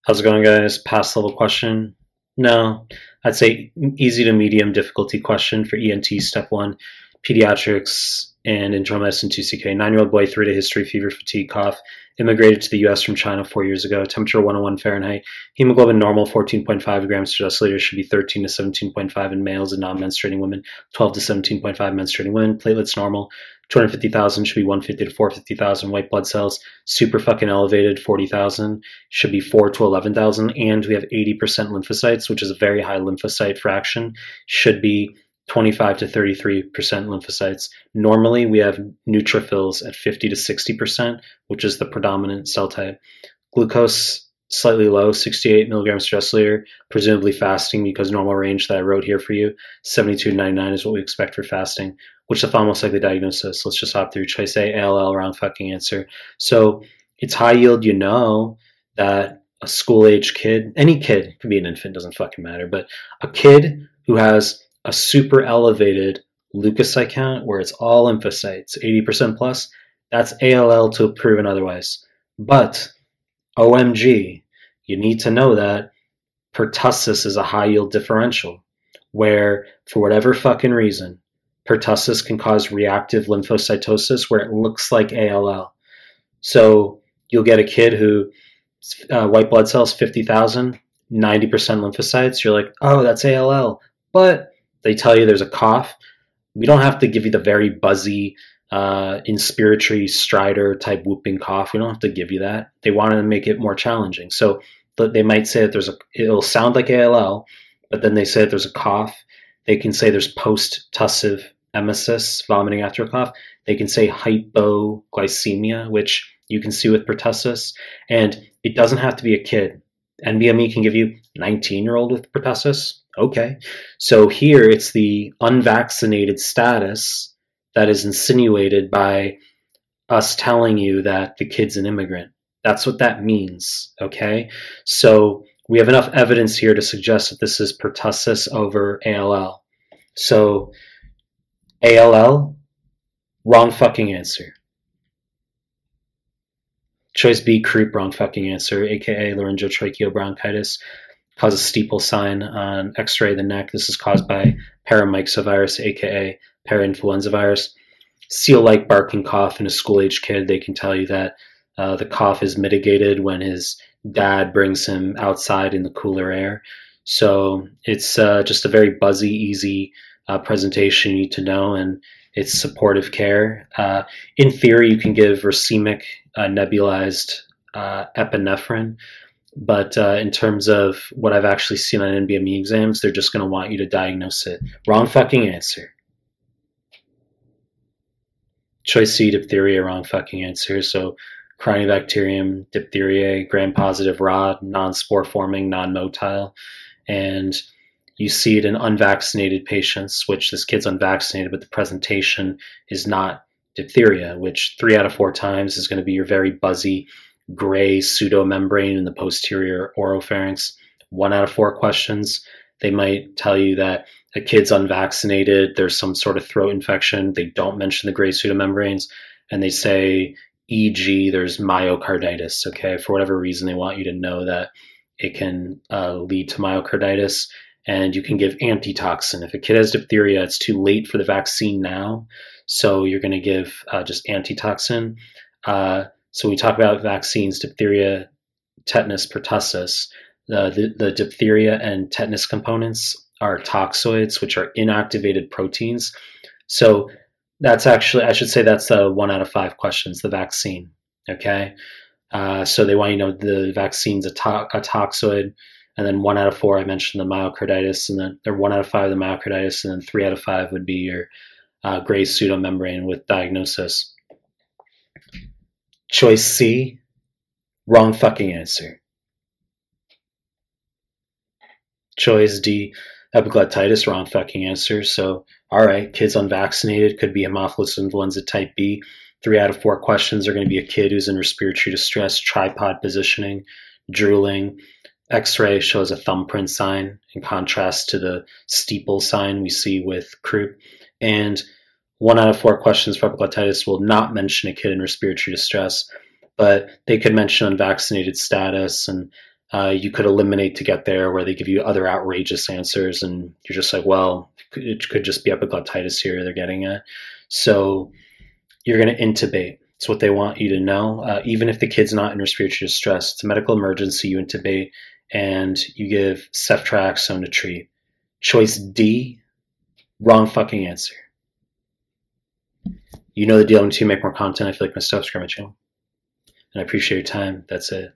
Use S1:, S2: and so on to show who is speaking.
S1: How's it going, guys? Pass level question? No, I'd say easy to medium difficulty question for ENT step one, pediatrics and internal medicine 2CK. 9-year-old boy, 3-day history, fever, fatigue, cough. Immigrated to the U.S. from China 4 years ago. Temperature 101 Fahrenheit. Hemoglobin normal 14.5 grams per deciliter. Should be 13 to 17.5 in males and non-menstruating women. 12 to 17.5 menstruating women. Platelets normal. 250,000 should be 150 to 450,000. White blood cells super fucking elevated, 40,000 should be 4 to 11,000. And we have 80% lymphocytes, which is a very high lymphocyte fraction. Should be 25 to 33% lymphocytes. Normally, we have neutrophils at 50 to 60%, which is the predominant cell type. Glucose slightly low, 68 milligrams per deciliter, presumably fasting because normal range that I wrote here for you, 72 to 99 is what we expect for fasting. Which is the most likely diagnosis? Let's just hop through. Choice A, ALL, wrong fucking answer. So it's high yield, that a school age kid, any kid, could be an infant, doesn't fucking matter, but a kid who has a super elevated leukocyte count where it's all lymphocytes, 80% plus, that's ALL to proven otherwise. But OMG, you need to know that pertussis is a high yield differential where, for whatever fucking reason, pertussis can cause reactive lymphocytosis where it looks like ALL. So you'll get a kid who white blood cells 50,000, 90% lymphocytes. You're like, oh, that's ALL. But they tell you there's a cough. We don't have to give you the very buzzy, inspiratory Strider type whooping cough. We don't have to give you that. They wanted to make it more challenging. So they might say that it'll sound like ALL, but then they say that there's a cough. They can say there's post-tussive emesis, vomiting after a cough. They can say hypoglycemia, which you can see with pertussis. And it doesn't have to be a kid. NBME can give you 19-year-old with pertussis. Okay. So here it's the unvaccinated status that is insinuated by us telling you that the kid's an immigrant. That's what that means. Okay. So we have enough evidence here to suggest that this is pertussis over ALL. So ALL, wrong fucking answer. Choice B, croup, wrong fucking answer, aka laryngotracheobronchitis, causes steeple sign on X-ray of the neck. This is caused by paramyxovirus, aka parainfluenza virus. Seal-like barking cough in a school-age kid. They can tell you that the cough is mitigated when his dad brings him outside in the cooler air. So it's just a very buzzy, easy presentation you need to know, and it's supportive care. In theory, you can give racemic nebulized epinephrine, but in terms of what I've actually seen on NBME exams, they're just going to want you to diagnose it. Wrong fucking answer. Choice C, diphtheria, wrong fucking answer. So Crinobacterium diphtheriae, gram-positive rod, non-spore forming, non-motile, and you see it in unvaccinated patients, which this kid's unvaccinated, but the presentation is not diphtheria, which 3 out of 4 times is going to be your very buzzy gray pseudomembrane in the posterior oropharynx. 1 out of 4 questions, they might tell you that a kid's unvaccinated, there's some sort of throat infection. They don't mention the gray pseudomembranes, and they say, e.g., there's myocarditis. Okay, for whatever reason, they want you to know that it can lead to myocarditis. And you can give antitoxin. If a kid has diphtheria, it's too late for the vaccine now, so you're going to give just antitoxin. So when we talk about vaccines, diphtheria, tetanus, pertussis, the diphtheria and tetanus components are toxoids, which are inactivated proteins. So that's actually, I should say that's 1 out of 5 questions, the vaccine, okay? So they want you to know the vaccine's a toxoid, and then 1 out of 4, I mentioned the myocarditis, and then or 1 out of 5 the myocarditis, and then 3 out of 5 would be your gray pseudomembrane with diagnosis. Choice C, wrong fucking answer. Choice D, epiglottitis, wrong fucking answer. So, all right, kids unvaccinated, could be Haemophilus influenza type B. 3 out of 4 questions are going to be a kid who's in respiratory distress, tripod positioning, drooling. X-ray shows a thumbprint sign in contrast to the steeple sign we see with croup. And 1 out of 4 questions for epiglottitis will not mention a kid in respiratory distress, but they could mention unvaccinated status and You could eliminate to get there, where they give you other outrageous answers, and you're just like, well, it could just be epiglottitis here they're getting at. So you're going to intubate. It's what they want you to know. Even if the kid's not in respiratory distress, it's a medical emergency, you intubate, and you give ceftriaxone to treat. Choice D, wrong fucking answer. You know the deal. Until you make more content, I feel like my stuff's my channel. And I appreciate your time. That's it.